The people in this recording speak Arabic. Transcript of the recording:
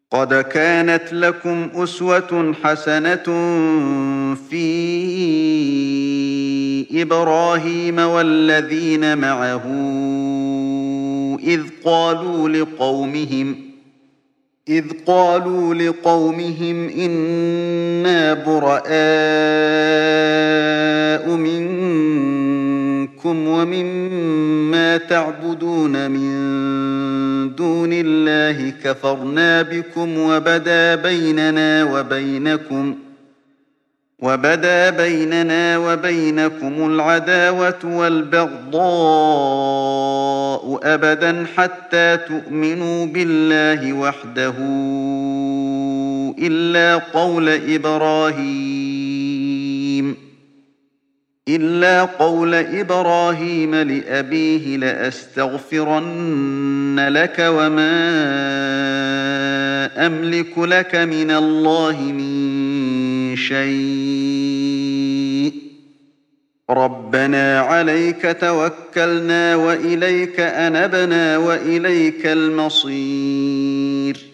قد كانت لكم أسوة حسنة في إبراهيم والذين معه إذ قالوا لقومهم إنا براء منكم ومما تعبدون من دون الله كفرنا بكم وبدا بيننا وبينكم العداوة والبغضاء أبدا حتى تؤمنوا بالله وحده إلا قول إبراهيم لأبيه لأستغفرن لك وما أملك لك من الله من شيء ربنا عليك توكلنا وإليك أنبنا وإليك المصير